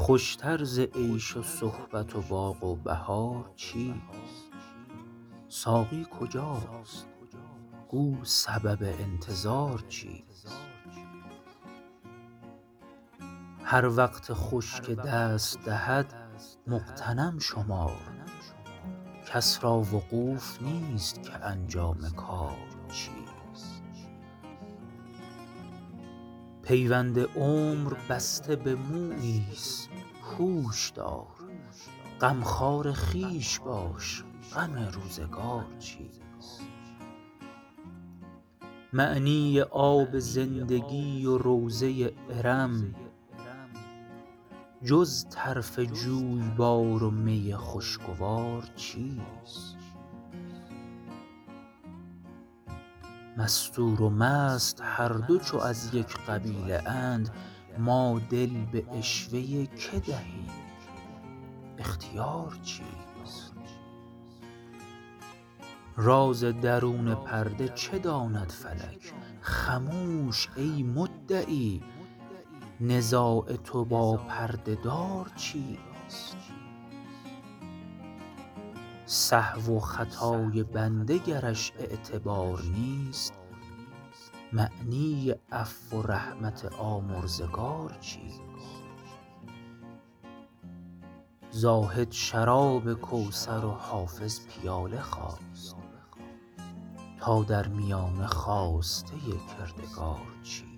خوشتر ز عیش و صحبت و باغ و بهار چیست؟ ساقی کجاست؟ گو سبب انتظار چیست؟ هر وقت خوش که دست دهد مغتنم شمار، کس را وقوف نیست که انجام کار چیست؟ پیوند عمر بسته به موییست هوش دار، غمخوار خویش باش غم روزگار چیست؟ معنی آب زندگی و روضه ارم، جز طرف جویبار و می خوشگوار چیست؟ مستور و مست هر دو چو از یک قبیله اند، ما دل به عشوه که دهیم اختیار چیست؟ راز درون پرده چه داند فلک؟ خموش ای مدعی، نزاع تو با پرده دار چیست؟ سهو و خطای بنده گرش اعتبار نیست، معنی عفو و رحمت آمرزگار چیست؟ زاهد شراب کوثر و حافظ پیاله خواست، تا در میانه خواسته کردگار چیست؟